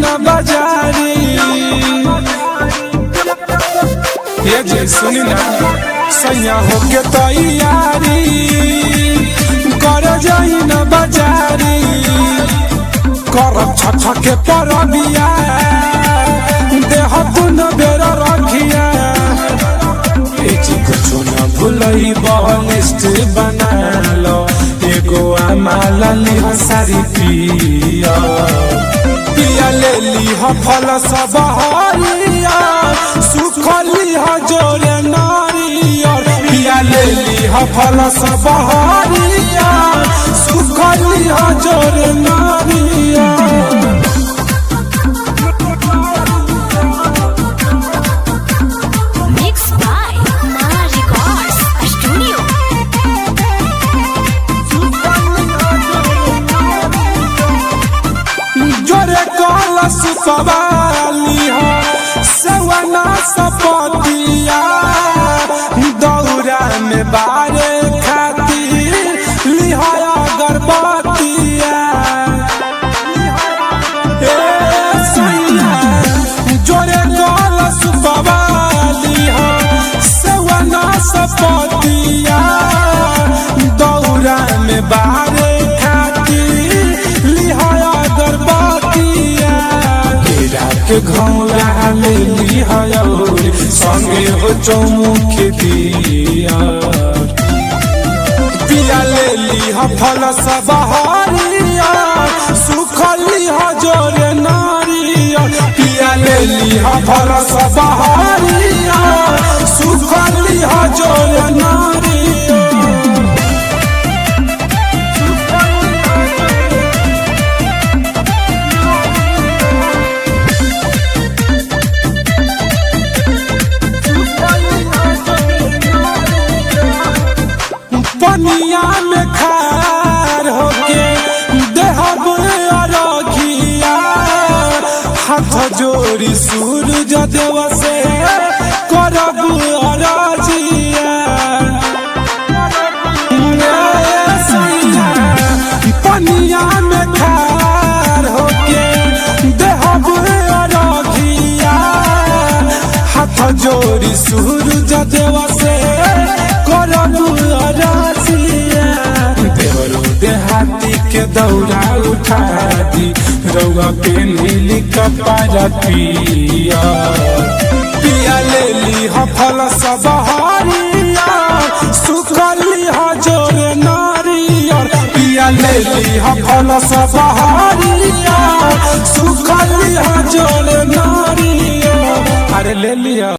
न बाजारी ये जे सुनी ना सैया होके तैयारी कर जाई न बाजारी करब छठ के परबिया देह तुन बेर रखिया कुछ न भूलई लिस्ट बना लो एगो माला लिह सारी पिया पिया ले लिह फल सब हरिया सुखली जोरे नारियर पिया ले लिह फल सब हरिया सुखली जोरे नारियर सुपवाली हो सवना सपतिया दौरा में बारे खातिर लिहाया गर्भवतिया जोरे गल सुपवाली हो सवना सपतिया दौरा में बारे खातिर लिहाया गर्भवतिया के घौला ले लिया संगे हो चौमुखी दिया पिया ले लिया फल सब हरिया सुखली जोरे नारियर पिया ले लिया फल सब हरिया सुखली जोरे नारियर पनिया में खार होके देहब अरघिया हाथ जोड़ी सूरज देव से करब अरजिया पनिया में खार होके देहब अरघिया हाथ जोड़ी सूरज देव से करब देहाती के दौरा उठा दी रउआ पे नीली कपारा पिया पिया ले ली फल सब हरिया सुखली जोरे नारियर पिया ले ली फल सब हरिया सुखली जोरे नारियर अरे ले लिया।